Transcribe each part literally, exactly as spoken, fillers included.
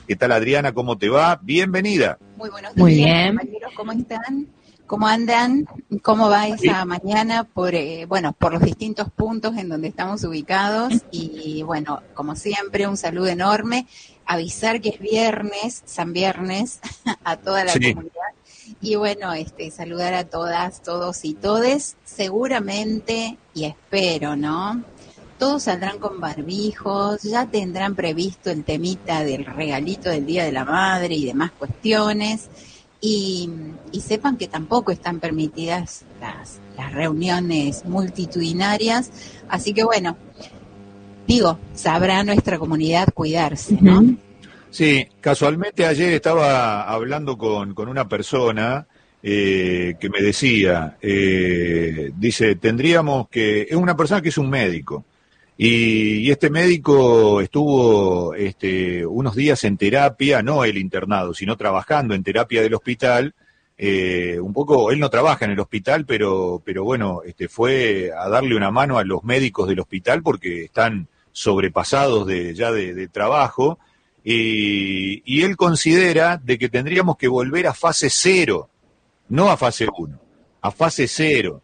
¿Qué tal, Adriana? ¿Cómo te va? Bienvenida. Muy buenos días, Muy bien. compañeros, ¿cómo están? ¿Cómo andan? ¿Cómo va esa mañana por, eh, bueno, por los distintos puntos en donde estamos ubicados? Y bueno, como siempre, un saludo enorme. Avisar que es viernes, San Viernes, a toda la Sí. comunidad. Y bueno, este, saludar a todas, todos y todes. Seguramente, y espero, ¿no? Todos saldrán con barbijos, ya tendrán previsto el temita del regalito del Día de la Madre y demás cuestiones. Y, y sepan que tampoco están permitidas las, las reuniones multitudinarias. Así que bueno, digo, sabrá nuestra comunidad cuidarse, ¿no? Uh-huh. Sí, casualmente ayer estaba hablando con, con una persona eh, que me decía, eh, dice, tendríamos que, es una persona que es un médico, y, y este médico estuvo este, unos días en terapia, no el internado, sino trabajando en terapia del hospital, eh, un poco, él no trabaja en el hospital, pero, pero bueno, este, fue a darle una mano a los médicos del hospital porque están sobrepasados de, ya de, de trabajo. Y, y él considera de que tendríamos que volver a fase cero, no a fase uno, a fase cero,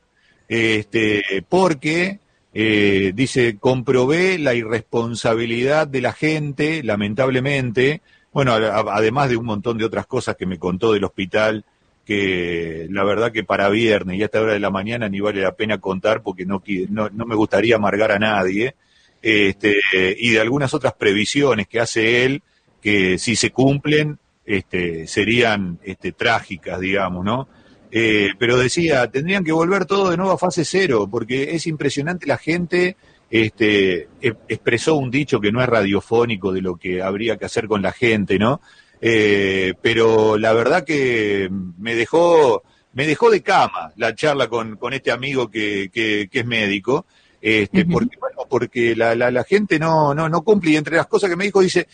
este, porque, eh, dice, comprobé la irresponsabilidad de la gente, lamentablemente, bueno, a, además de un montón de otras cosas que me contó del hospital, que la verdad que para viernes y a esta hora de la mañana ni vale la pena contar porque no, no, no me gustaría amargar a nadie, este, y de algunas otras previsiones que hace él, que si se cumplen, este, serían este, trágicas, digamos, ¿no? Eh, pero decía, tendrían que volver todo de nuevo a fase cero, porque es impresionante la gente, este, e- expresó un dicho que no es radiofónico de lo que habría que hacer con la gente, ¿no? Eh, pero la verdad que me dejó, me dejó de cama la charla con, con este amigo que, que, que es médico, este, uh-huh. porque, bueno, porque la, la, la gente no, no, no cumple, y entre las cosas que me dijo, dice,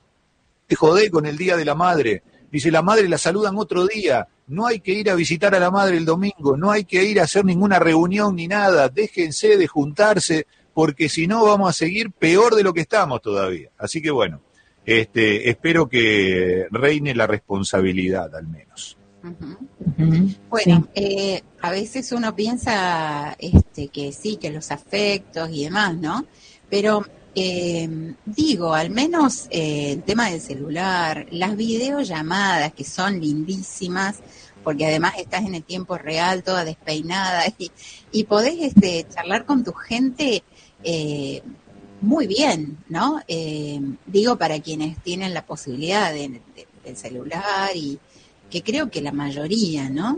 te jodé con el Día de la Madre. Dice, la madre la saludan otro día. No hay que ir a visitar a la madre el domingo. No hay que ir a hacer ninguna reunión ni nada. Déjense de juntarse, porque si no vamos a seguir peor de lo que estamos todavía. Así que bueno, este, espero que reine la responsabilidad al menos. Uh-huh. Uh-huh. Bueno, sí. eh, a veces uno piensa este, que sí, que los afectos y demás, ¿no? Pero... Eh, digo, al menos eh, el tema del celular, las videollamadas que son lindísimas, porque además estás en el tiempo real, toda despeinada, y, y podés este, charlar con tu gente eh, muy bien, ¿no? Eh, digo, para quienes tienen la posibilidad de, de, del celular, y que creo que la mayoría, ¿no?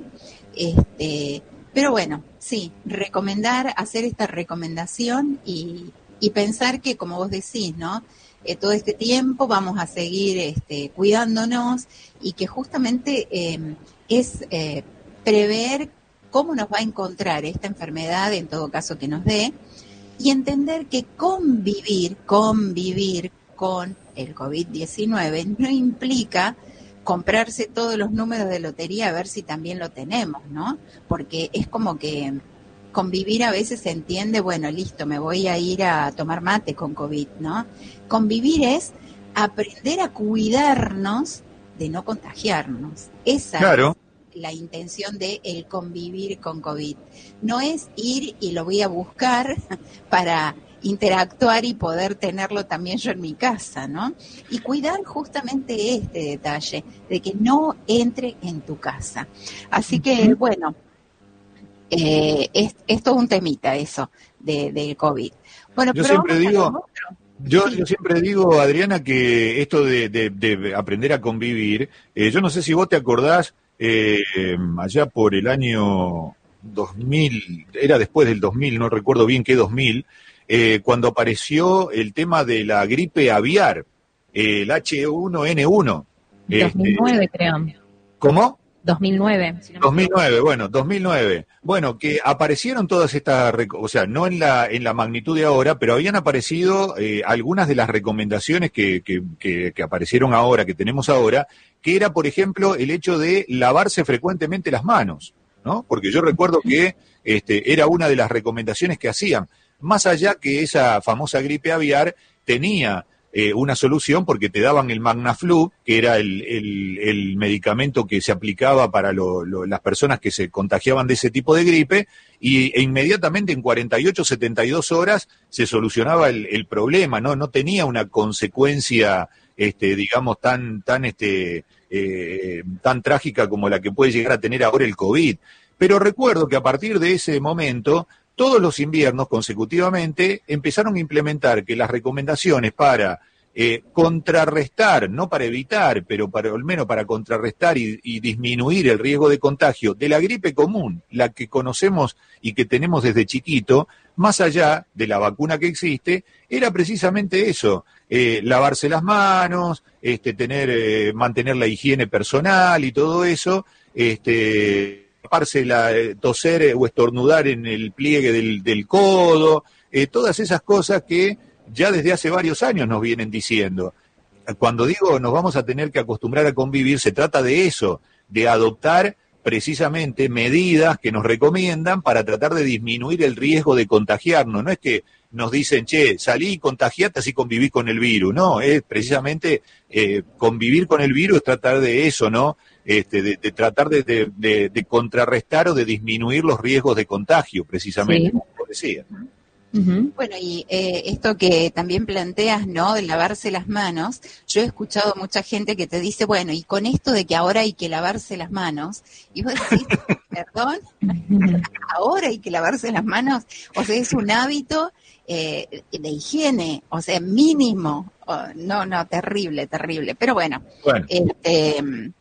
Este, pero bueno, sí, recomendar, hacer esta recomendación y Y pensar que, como vos decís, ¿no? Eh, todo este tiempo vamos a seguir este, cuidándonos, y que justamente eh, es eh, prever cómo nos va a encontrar esta enfermedad, en todo caso que nos dé, y entender que convivir, convivir con el covid diecinueve no implica comprarse todos los números de lotería a ver si también lo tenemos, ¿no? Porque es como que... convivir a veces se entiende, bueno, listo, me voy a ir a tomar mate con COVID, ¿no? Convivir es aprender a cuidarnos de no contagiarnos. Esa claro. es la intención de el convivir con COVID. No es ir y lo voy a buscar para interactuar y poder tenerlo también yo en mi casa, ¿no? Y cuidar justamente este detalle, de que no entre en tu casa. Así que, bueno... Eh, es, esto es un temita eso de, del COVID. Bueno, yo pero siempre digo, yo, sí. yo siempre digo, Adriana, que esto de, de, de aprender a convivir, eh, yo no sé si vos te acordás, eh, allá por el año dos mil, era después del dos mil, no recuerdo bien qué dos mil, eh, cuando apareció el tema de la gripe aviar, eh, el H uno N uno. dos mil nueve, este, creo. ¿Cómo? dos mil nueve. Si no dos mil nueve, bueno, dos mil nueve. Bueno, que aparecieron todas estas, o sea, no en la en la magnitud de ahora, pero habían aparecido eh, algunas de las recomendaciones que, que, que, que aparecieron ahora, que tenemos ahora, que era, por ejemplo, el hecho de lavarse frecuentemente las manos, ¿no? Porque yo recuerdo que este, era una de las recomendaciones que hacían, más allá que esa famosa gripe aviar tenía eh, una solución porque te daban el Magnaflub, que era el, el, el medicamento que se aplicaba para lo, lo, las personas que se contagiaban de ese tipo de gripe, y, e inmediatamente en cuarenta y ocho, setenta y dos horas se solucionaba el, el problema, ¿no? No tenía una consecuencia, este, digamos, tan, tan, este, eh, tan trágica como la que puede llegar a tener ahora el COVID. Pero recuerdo que a partir de ese momento, todos los inviernos consecutivamente empezaron a implementar que las recomendaciones para eh, contrarrestar, no para evitar, pero para, al menos para contrarrestar y, y disminuir el riesgo de contagio de la gripe común, la que conocemos y que tenemos desde chiquito, más allá de la vacuna que existe, era precisamente eso, eh, lavarse las manos, este, tener, eh, mantener la higiene personal y todo eso, este... la, toser o estornudar en el pliegue del, del codo, eh, todas esas cosas que ya desde hace varios años nos vienen diciendo. Cuando digo nos vamos a tener que acostumbrar a convivir, se trata de eso, de adoptar precisamente medidas que nos recomiendan para tratar de disminuir el riesgo de contagiarnos. No es que nos dicen, che, salí y contagiate así convivís con el virus. No, es precisamente eh, convivir con el virus, es tratar de eso, ¿no? Este, de, de tratar de, de, de, de contrarrestar o de disminuir los riesgos de contagio, precisamente, sí. como decía. Uh-huh. Bueno, y eh, esto que también planteas, ¿no?, de lavarse las manos, yo he escuchado mucha gente que te dice, bueno, y con esto de que ahora hay que lavarse las manos, y vos decís, perdón, ahora hay que lavarse las manos, o sea, es un hábito eh, de higiene, o sea, mínimo, oh, no, no, terrible, terrible, pero bueno, bueno. este...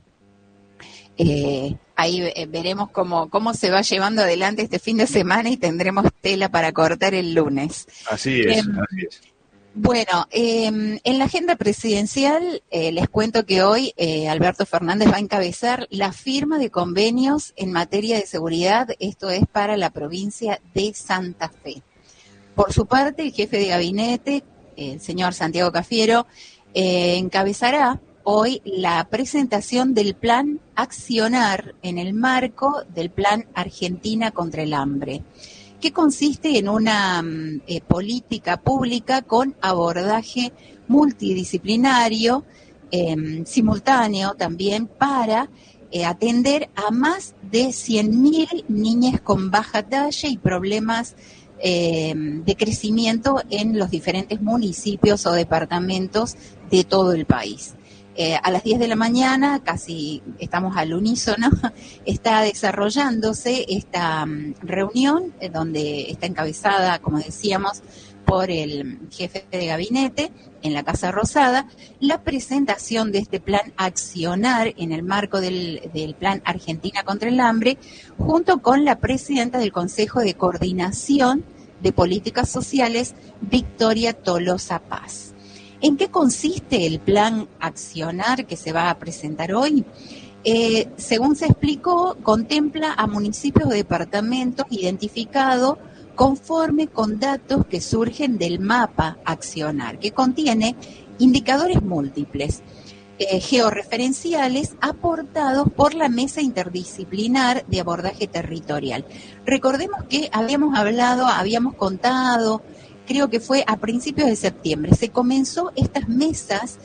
Eh, ahí eh, veremos cómo, cómo se va llevando adelante este fin de semana y tendremos tela para cortar el lunes. Así es, eh, así es. Bueno, eh, en la agenda presidencial eh, les cuento que hoy eh, Alberto Fernández va a encabezar la firma de convenios en materia de seguridad, esto es para la provincia de Santa Fe. Por su parte, el jefe de gabinete, el señor Santiago Cafiero, eh, encabezará hoy la presentación del plan Accionar en el marco del plan Argentina contra el hambre, que consiste en una eh, política pública con abordaje multidisciplinario, eh, simultáneo también, para eh, atender a más de cien mil niñas con baja talla y problemas eh, de crecimiento en los diferentes municipios o departamentos de todo el país. Eh, a las diez de la mañana, casi estamos al unísono, está desarrollándose esta um, reunión eh, donde está encabezada, como decíamos, por el jefe de gabinete en la Casa Rosada, la presentación de este plan Accionar en el marco del, del plan Argentina contra el hambre, junto con la presidenta del Consejo de Coordinación de Políticas Sociales, Victoria Tolosa Paz. ¿En qué consiste el plan Accionar que se va a presentar hoy? Eh, según se explicó, contempla a municipios o departamentos identificados conforme con datos que surgen del mapa Accionar, que contiene indicadores múltiples, eh, georreferenciales aportados por la Mesa Interdisciplinar de Abordaje Territorial. Recordemos que habíamos hablado, habíamos contado, creo que fue a principios de septiembre, se comenzó estas mesas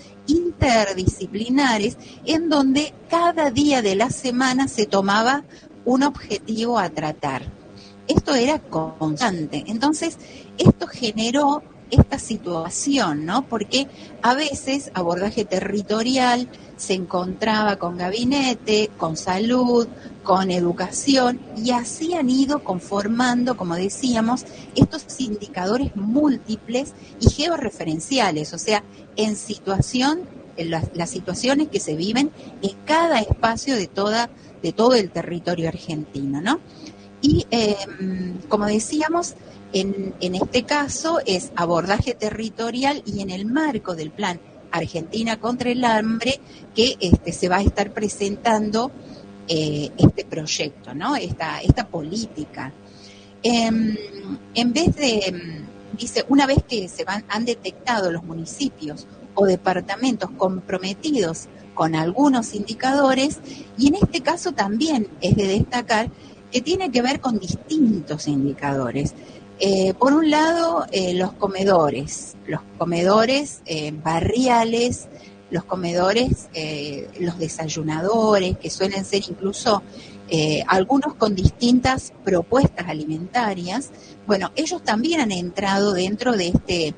interdisciplinares en donde cada día de la semana se tomaba un objetivo a tratar. Esto era constante. Entonces, esto generó esta situación, ¿no? Porque a veces abordaje territorial se encontraba con gabinete, con salud, con educación, y así han ido conformando, como decíamos, estos indicadores múltiples y georreferenciales, o sea, en situación, en las, las situaciones que se viven en cada espacio de toda, de todo el territorio argentino, ¿no? Y eh, como decíamos, en, en este caso es abordaje territorial y en el marco del plan Argentina contra el hambre que este, se va a estar presentando eh, este proyecto, ¿no? Esta, esta política. Eh, en vez de, dice, una vez que se van, han detectado los municipios o departamentos comprometidos con algunos indicadores, y en este caso también es de destacar que tiene que ver con distintos indicadores. Eh, por un lado, eh, los comedores, los comedores eh, barriales, los comedores, eh, los desayunadores, que suelen ser incluso eh, algunos con distintas propuestas alimentarias. Bueno, ellos también han entrado dentro de este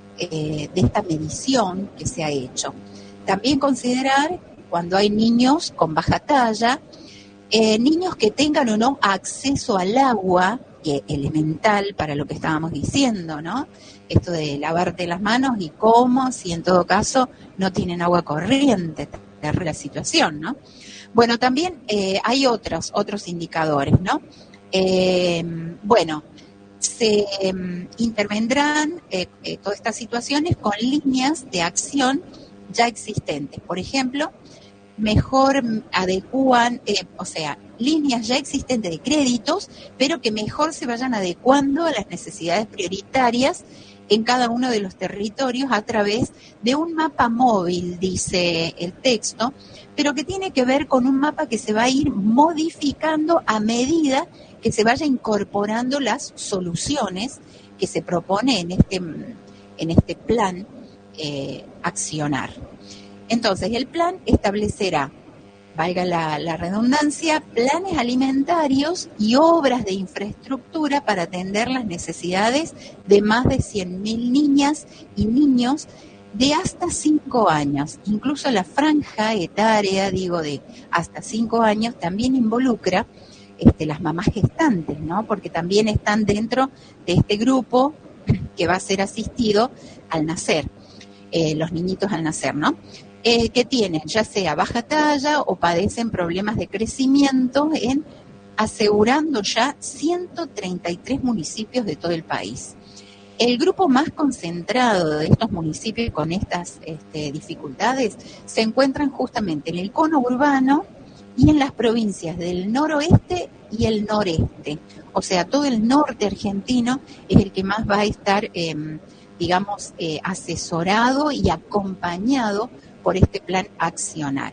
eh, de esta medición que se ha hecho. También considerar cuando hay niños con baja talla, eh, niños que tengan o no acceso al agua, que elemental para lo que estábamos diciendo, ¿no? Esto de lavarte las manos y cómo, si en todo caso no tienen agua corriente, terrible la situación, ¿no? Bueno, también eh, hay otros, otros indicadores, ¿no? Eh, bueno, se eh, intervendrán eh, eh, todas estas situaciones con líneas de acción ya existentes. Por ejemplo, mejor adecúan, eh, o sea, líneas ya existentes de créditos, pero que mejor se vayan adecuando a las necesidades prioritarias en cada uno de los territorios a través de un mapa móvil, dice el texto, pero que tiene que ver con un mapa que se va a ir modificando a medida que se vaya incorporando las soluciones que se propone en este, en este plan eh, accionar. Entonces, el plan establecerá, valga la, la redundancia, planes alimentarios y obras de infraestructura para atender las necesidades de más de cien mil niñas y niños de hasta cinco años. Incluso la franja etaria, digo, de hasta cinco años, también involucra este, las mamás gestantes, ¿no? Porque también están dentro de este grupo que va a ser asistido al nacer, eh, los niñitos al nacer, ¿no? Eh, que tienen ya sea baja talla o padecen problemas de crecimiento, en asegurando ya ciento treinta y tres municipios de todo el país. El grupo más concentrado de estos municipios con estas este, dificultades se encuentran justamente en el cono urbano y en las provincias del noroeste y el noreste. O sea, todo el norte argentino es el que más va a estar, eh, digamos, eh, asesorado y acompañado por este plan accionar.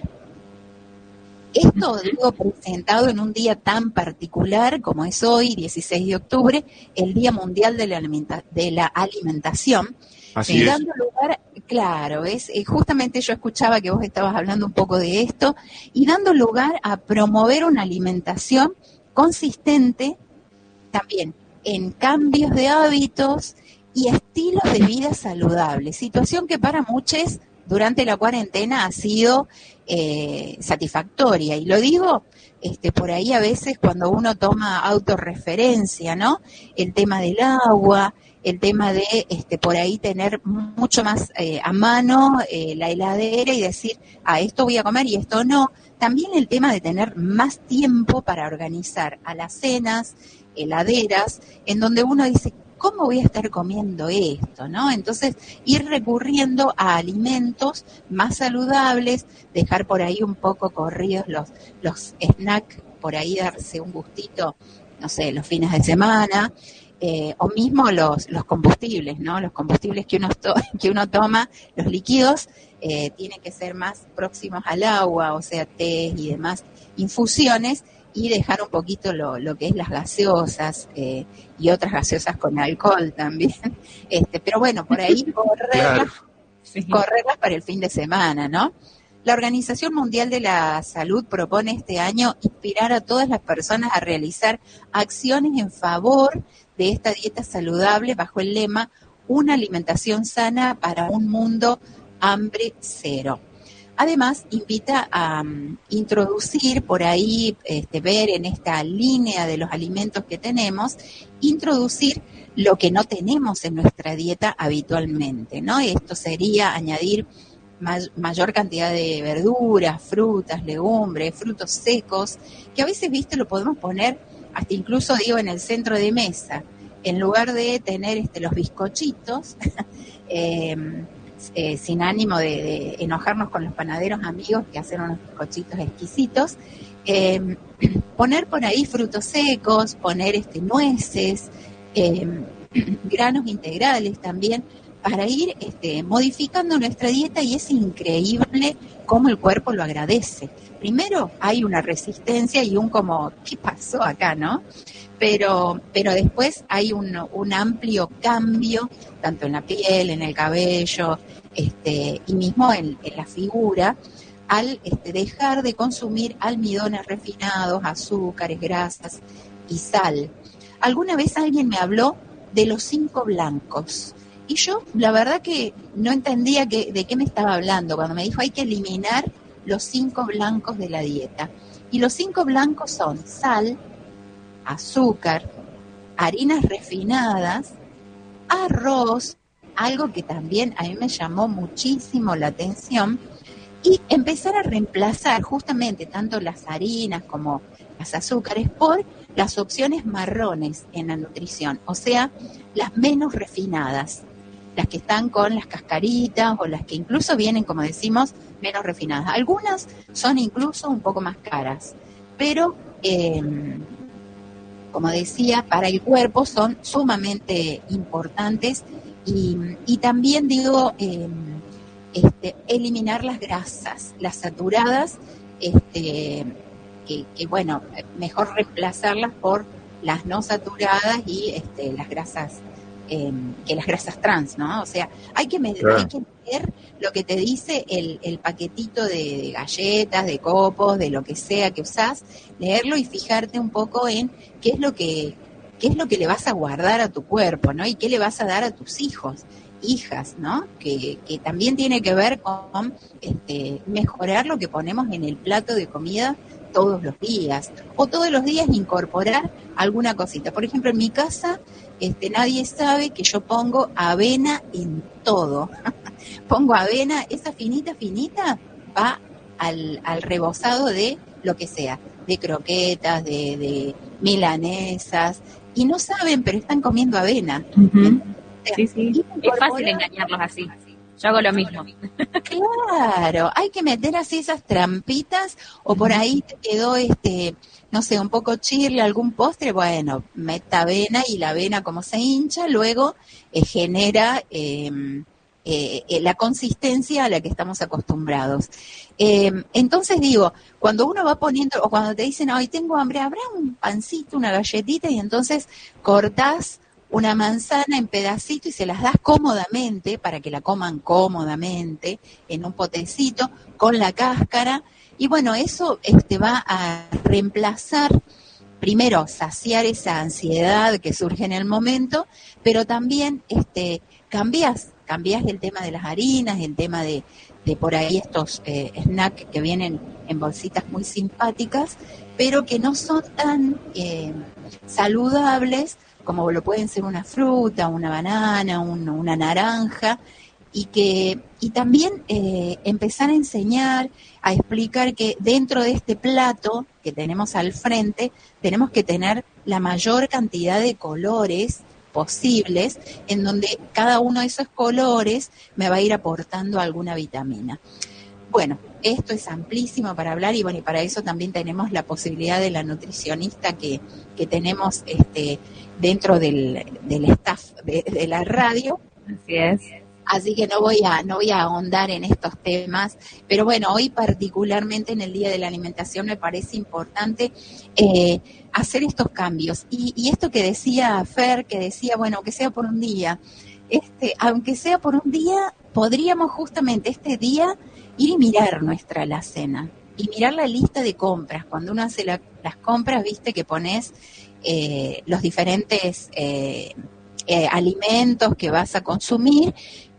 Esto, digo, presentado en un día tan particular como es hoy, dieciséis de octubre, el Día Mundial de la, Alimenta- de la Alimentación. Así eh, es. Dando lugar, claro, es eh, justamente yo escuchaba que vos estabas hablando un poco de esto, y dando lugar a promover una alimentación consistente también en cambios de hábitos y estilos de vida saludables, situación que para muchos durante la cuarentena ha sido eh, satisfactoria. Y lo digo este, por ahí a veces cuando uno toma autorreferencia, ¿no? El tema del agua, el tema de este, por ahí tener mucho más eh, a mano eh, la heladera y decir, ah, esto voy a comer y esto no. También el tema de tener más tiempo para organizar alacenas, heladeras, en donde uno dice, ¿cómo voy a estar comiendo esto, no? Entonces, ir recurriendo a alimentos más saludables, dejar por ahí un poco corridos los, los snacks, por ahí darse un gustito, no sé, los fines de semana, eh, o mismo los, los combustibles, ¿no? Los combustibles que uno, to- que uno toma, los líquidos, eh, tienen que ser más próximos al agua, o sea, té y demás infusiones, y dejar un poquito lo, lo que es las gaseosas eh, y otras gaseosas con alcohol también. Este, pero bueno, por ahí correrlas, Claro. sí. correrlas para el fin de semana, ¿no? La Organización Mundial de la Salud propone este año inspirar a todas las personas a realizar acciones en favor de esta dieta saludable bajo el lema Una alimentación sana para un mundo hambre cero. Además, invita a um, introducir por ahí, este, ver en esta línea de los alimentos que tenemos, introducir lo que no tenemos en nuestra dieta habitualmente, ¿no? Esto sería añadir may- mayor cantidad de verduras, frutas, legumbres, frutos secos, que a veces, viste, lo podemos poner hasta incluso, digo, en el centro de mesa, en lugar de tener este, los bizcochitos, eh, Eh, sin ánimo de, de enojarnos con los panaderos amigos que hacen unos bizcochitos exquisitos, eh, poner por ahí frutos secos, poner este nueces, eh, granos integrales también, para ir este, modificando nuestra dieta, y es increíble cómo el cuerpo lo agradece. Primero hay una resistencia y un como, ¿qué pasó acá, no? Pero, pero después hay un, un amplio cambio, tanto en la piel, en el cabello, este, y mismo en, en la figura, al este, dejar de consumir almidones refinados, azúcares, grasas y sal. Alguna vez alguien me habló de los cinco blancos, y yo la verdad que no entendía que, de qué me estaba hablando cuando me dijo hay que eliminar los cinco blancos de la dieta. Y los cinco blancos son sal, azúcar, harinas refinadas, arroz, algo que también a mí me llamó muchísimo la atención, y empezar a reemplazar justamente tanto las harinas como las azúcares por las opciones marrones en la nutrición, o sea, las menos refinadas, las que están con las cascaritas o las que incluso vienen, como decimos, menos refinadas. Algunas son incluso un poco más caras, pero eh, como decía, para el cuerpo son sumamente importantes, y, y también digo, eh, este, eliminar las grasas, las saturadas, este, que, que bueno, mejor reemplazarlas por las no saturadas y este, las grasas, eh, que las grasas trans, ¿no? O sea, hay que medir, claro. Hay que leer lo que te dice el, el paquetito de, de galletas, de copos, de lo que sea que usás, leerlo y fijarte un poco en qué es lo que, qué es lo que le vas a guardar a tu cuerpo, ¿no? Y qué le vas a dar a tus hijos, hijas, ¿no? Que, que también tiene que ver con este, mejorar lo que ponemos en el plato de comida todos los días, o todos los días incorporar alguna cosita. Por ejemplo, en mi casa, este, nadie sabe que yo pongo avena en todo. Pongo avena, esa finita, finita, va al, al rebozado de lo que sea, de croquetas, de, de milanesas, y no saben, pero están comiendo avena. Uh-huh. Sí, sí, es fácil engañarlos así. Yo hago lo mismo. Claro, hay que meter así esas trampitas, o por ahí te quedó, este, no sé, un poco chirle, algún postre, bueno, meta avena, y la avena como se hincha, luego eh, genera eh, eh, eh, la consistencia a la que estamos acostumbrados. Eh, entonces digo, cuando uno va poniendo, o cuando te dicen, ay, tengo hambre, habrá un pancito, una galletita, y entonces cortás una manzana en pedacitos y se las das cómodamente para que la coman cómodamente en un potecito con la cáscara, y bueno, eso este va a reemplazar, primero saciar esa ansiedad que surge en el momento, pero también este cambias, cambias el tema de las harinas, el tema de, de por ahí estos eh, snacks que vienen en bolsitas muy simpáticas, pero que no son tan eh, saludables como lo pueden ser una fruta, una banana, un, una naranja, y que y también eh, empezar a enseñar, a explicar que dentro de este plato que tenemos al frente, tenemos que tener la mayor cantidad de colores posibles, en donde cada uno de esos colores me va a ir aportando alguna vitamina. Bueno, esto es amplísimo para hablar, y bueno, y para eso también tenemos la posibilidad de la nutricionista que, que tenemos este dentro del, del staff de, de la radio. Así es. Así que no voy a no voy a ahondar en estos temas, pero bueno, hoy particularmente en el Día de la Alimentación me parece importante eh, hacer estos cambios. Y, y esto que decía Fer, que decía, bueno, aunque sea por un día, este, aunque sea por un día, podríamos justamente este día ir y mirar nuestra alacena y mirar la lista de compras. Cuando uno hace la, las compras, viste que pones eh, los diferentes eh, eh, alimentos que vas a consumir,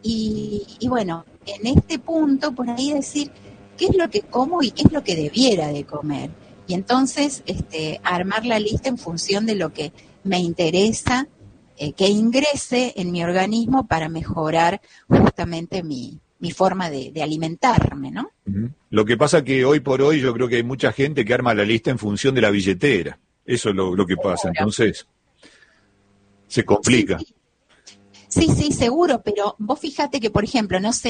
y, y bueno, en este punto por ahí decir qué es lo que como y qué es lo que debiera de comer, y entonces este, armar la lista en función de lo que me interesa eh, que ingrese en mi organismo para mejorar justamente mi mi forma de, de alimentarme, ¿no? Uh-huh. Lo que pasa que hoy por hoy yo creo que hay mucha gente que arma la lista en función de la billetera. Eso es lo, lo que pasa. Entonces, se complica. Sí, sí, sí, sí, seguro, pero vos fíjate que, por ejemplo, no sé,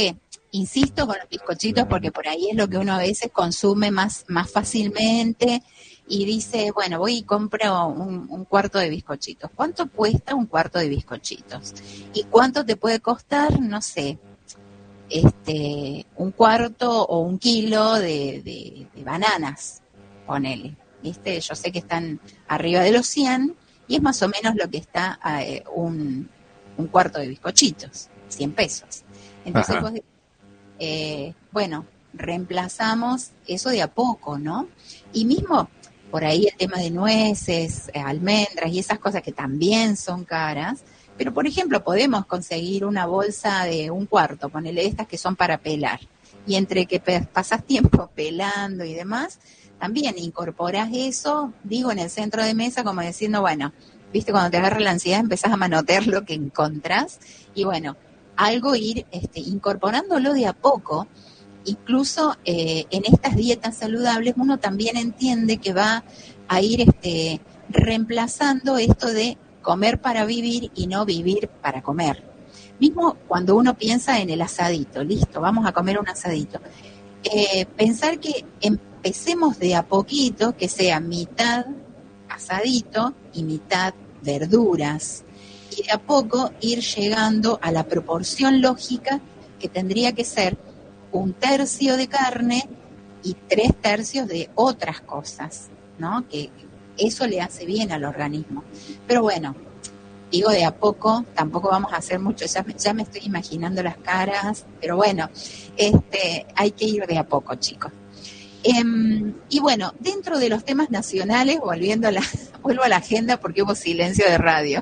insisto con los bizcochitos porque por ahí es lo que uno a veces consume más, más fácilmente y dice, bueno, voy y compro un, un cuarto de bizcochitos. ¿Cuánto cuesta un cuarto de bizcochitos? ¿Y cuánto te puede costar? No sé, este, un cuarto o un kilo de, de, de bananas, ponele. ¿Viste? Yo sé que están arriba de los cien y es más o menos lo que está eh, un, un cuarto de bizcochitos, cien pesos. Entonces, vos, eh, bueno, reemplazamos eso de a poco, ¿no? Y mismo por ahí el tema de nueces, eh, almendras y esas cosas que también son caras, pero por ejemplo podemos conseguir una bolsa de un cuarto, ponele estas que son para pelar, y entre que pe- pasas tiempo pelando y demás, también incorporas eso, digo, en el centro de mesa como diciendo, bueno, viste, cuando te agarra la ansiedad empezás a manotear lo que encontrás, y bueno, algo ir este, incorporándolo de a poco. Incluso eh, en estas dietas saludables uno también entiende que va a ir este, reemplazando esto de comer para vivir y no vivir para comer. Mismo cuando uno piensa en el asadito, listo, vamos a comer un asadito. Eh, pensar que empecemos de a poquito, que sea mitad asadito y mitad verduras, y de a poco ir llegando a la proporción lógica que tendría que ser un tercio de carne y tres tercios de otras cosas, ¿no? Que eso le hace bien al organismo. Pero bueno, digo de a poco, tampoco vamos a hacer mucho, ya me, ya me estoy imaginando las caras, pero bueno, este, hay que ir de a poco, chicos. Eh, y bueno, dentro de los temas nacionales, volviendo a la, vuelvo a la agenda porque hubo silencio de radio.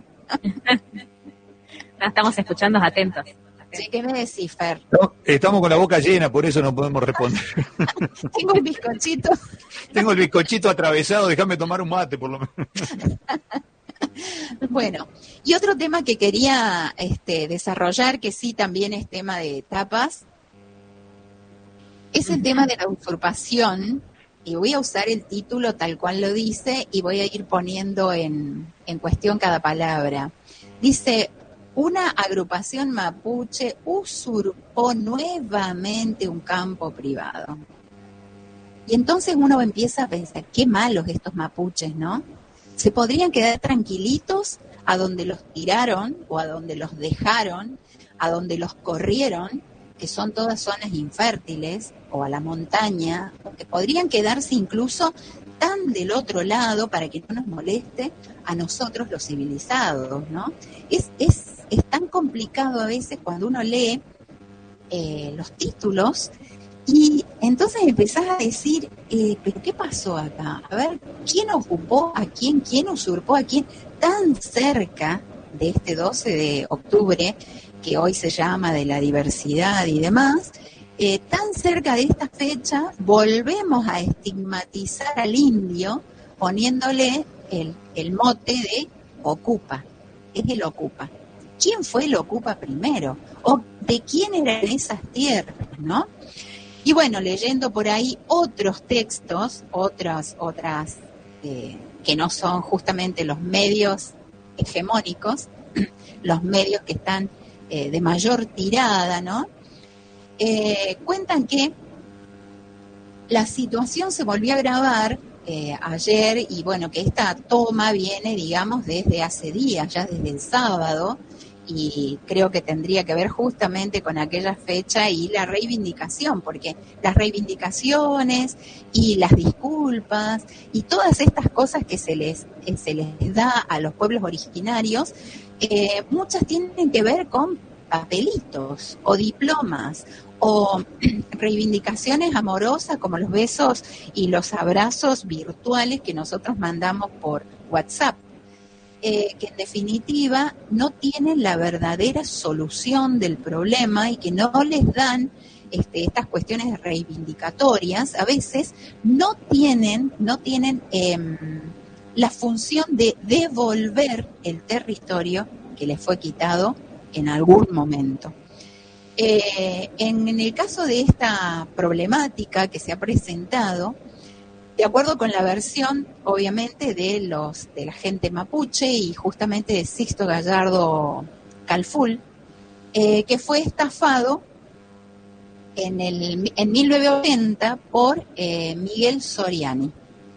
No, estamos escuchando atentos. Sí, ¿qué me decís, Fer? No, estamos con la boca llena, por eso no podemos responder. Tengo el bizcochito. Tengo el bizcochito atravesado, déjame tomar un mate por lo menos. Bueno, y otro tema que quería este, desarrollar, que sí también es tema de tapas, es el tema de la usurpación, y voy a usar el título tal cual lo dice y voy a ir poniendo en, en cuestión cada palabra. Dice, una agrupación mapuche usurpó nuevamente un campo privado. Y entonces uno empieza a pensar, qué malos estos mapuches, ¿no? Se podrían quedar tranquilitos a donde los tiraron o a donde los dejaron, a donde los corrieron, que son todas zonas infértiles, o a la montaña, que podrían quedarse incluso tan del otro lado para que no nos moleste a nosotros los civilizados, ¿no? Es, es, es tan complicado a veces cuando uno lee eh, los títulos y entonces empezás a decir, eh, ¿pero qué pasó acá? A ver, ¿quién ocupó a quién? ¿Quién usurpó a quién? Tan cerca de este doce de octubre, que hoy se llama de la diversidad y demás, eh, tan cerca de esta fecha, volvemos a estigmatizar al indio poniéndole el, el mote de ocupa. Es el ocupa. ¿Quién fue el ocupa primero? ¿O de quién eran esas tierras, no? Y bueno, leyendo por ahí otros textos, otras, otras eh, que no son justamente los medios hegemónicos, los medios que están eh, de mayor tirada, ¿no? Eh, cuentan que la situación se volvió a agravar eh, ayer y bueno, que esta toma viene, digamos, desde hace días, ya desde el sábado, y creo que tendría que ver justamente con aquella fecha y la reivindicación, porque las reivindicaciones y las disculpas y todas estas cosas que se les, eh, se les da a los pueblos originarios, eh, muchas tienen que ver con papelitos o diplomas o reivindicaciones amorosas como los besos y los abrazos virtuales que nosotros mandamos por WhatsApp. Eh, que en definitiva no tienen la verdadera solución del problema y que no les dan este, estas cuestiones reivindicatorias, a veces no tienen, no tienen eh, la función de devolver el territorio que les fue quitado en algún momento. Eh, en, en el caso de esta problemática que se ha presentado, de acuerdo con la versión, obviamente, de los de la gente mapuche y justamente de Sixto Gallardo Calful, eh, que fue estafado en, el, en mil novecientos ochenta por eh, Miguel Soriani.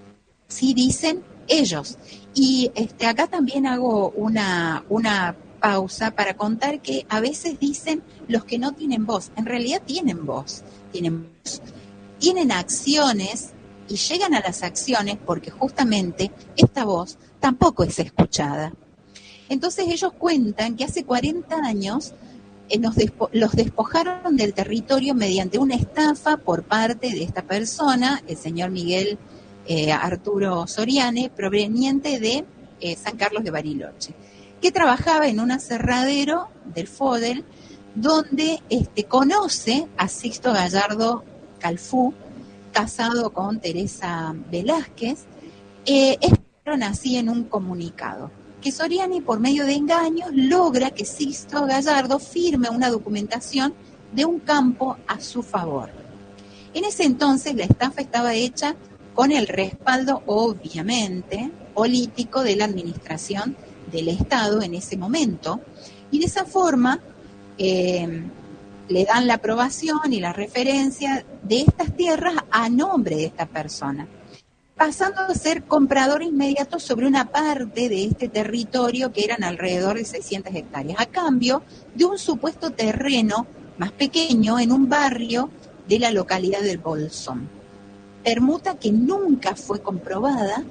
Sí dicen ellos. Y este, acá también hago una, una pausa para contar que a veces dicen los que no tienen voz. En realidad tienen voz, tienen voz. Tienen acciones y llegan a las acciones porque justamente esta voz tampoco es escuchada. Entonces ellos cuentan que hace cuarenta años eh, nos despo- los despojaron del territorio mediante una estafa por parte de esta persona, el señor Miguel eh, Arturo Soriani, proveniente de eh, San Carlos de Bariloche, que trabajaba en un aserradero del Fodel, donde este, conoce a Sixto Gallardo Calfú, casado con Teresa Velázquez. eh, explicaron así en un comunicado que Soriani, por medio de engaños, logra que Sixto Gallardo firme una documentación de un campo a su favor. En ese entonces la estafa estaba hecha con el respaldo, obviamente, político de la administración del Estado en ese momento, y de esa forma eh, le dan la aprobación y la referencia de estas tierras a nombre de esta persona, pasando a ser comprador inmediato sobre una parte de este territorio que eran alrededor de seiscientas hectáreas, a cambio de un supuesto terreno más pequeño en un barrio de la localidad del Bolsón. Permuta que nunca fue comprobada,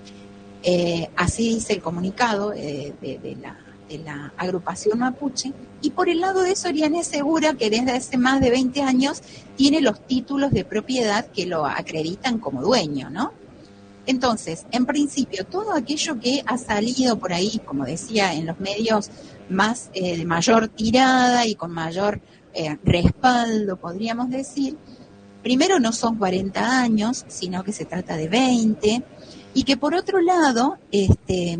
eh, así dice el comunicado eh, de, de, la, de la agrupación mapuche, y por el lado de Soriani asegura que desde hace más de veinte años tiene los títulos de propiedad que lo acreditan como dueño, ¿no? Entonces, en principio, todo aquello que ha salido por ahí, como decía, en los medios más eh, de mayor tirada y con mayor eh, respaldo, podríamos decir, primero no son cuarenta años, sino que se trata de veinte, y que por otro lado, este,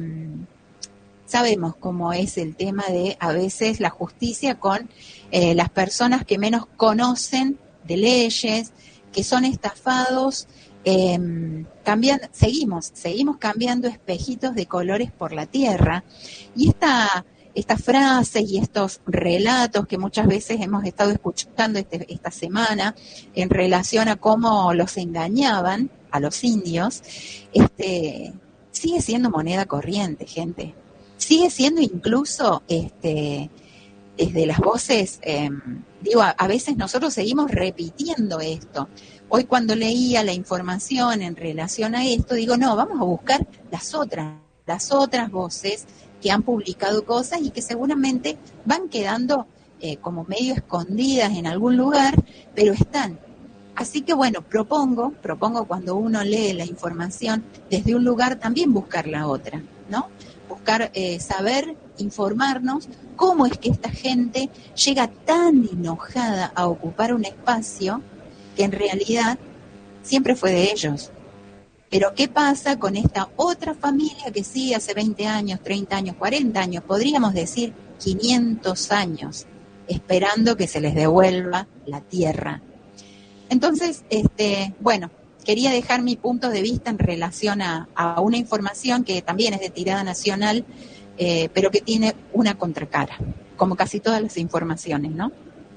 sabemos cómo es el tema de a veces la justicia con eh, las personas que menos conocen de leyes, que son estafados. Eh, cambian, seguimos, seguimos cambiando espejitos de colores por la tierra, y esta, estas frases y estos relatos que muchas veces hemos estado escuchando este, esta semana en relación a cómo los engañaban a los indios, este, sigue siendo moneda corriente, gente, sigue siendo incluso este, desde las voces, eh, digo, a, a veces nosotros seguimos repitiendo esto. Hoy cuando leía la información en relación a esto, digo, no, vamos a buscar las otras, las otras voces que han publicado cosas y que seguramente van quedando eh, como medio escondidas en algún lugar, pero están. Así que bueno, propongo, propongo cuando uno lee la información desde un lugar también buscar la otra, ¿no? Buscar eh, saber, informarnos cómo es que esta gente llega tan enojada a ocupar un espacio que en realidad siempre fue de ellos. Pero ¿qué pasa con esta otra familia que sigue hace veinte años, treinta años, cuarenta años, podríamos decir quinientos años, esperando que se les devuelva la tierra? Entonces, este, bueno, quería dejar mi punto de vista en relación a, a una información que también es de tirada nacional, eh, pero que tiene una contracara, como casi todas las informaciones, ¿no?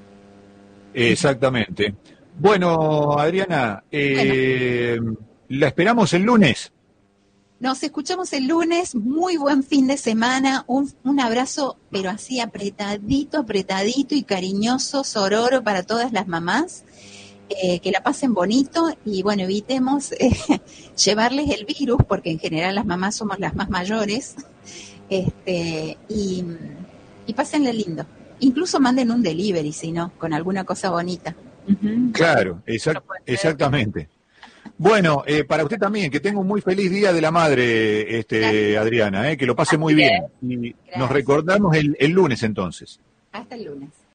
Exactamente. Bueno, Adriana, eh, bueno. La esperamos el lunes. Nos escuchamos el lunes, muy buen fin de semana, un, un abrazo, pero así apretadito, apretadito y cariñoso, sororo para todas las mamás, eh, que la pasen bonito y bueno, evitemos eh, llevarles el virus, porque en general las mamás somos las más mayores, este, y, y pásenle lindo. Incluso manden un delivery, si no, con alguna cosa bonita. Claro, exact, exactamente. Bueno, eh, para usted también, que tenga un muy feliz Día de la Madre, este, Adriana, eh, que lo pase muy bien. Y nos recordamos el, el lunes entonces. Hasta el lunes.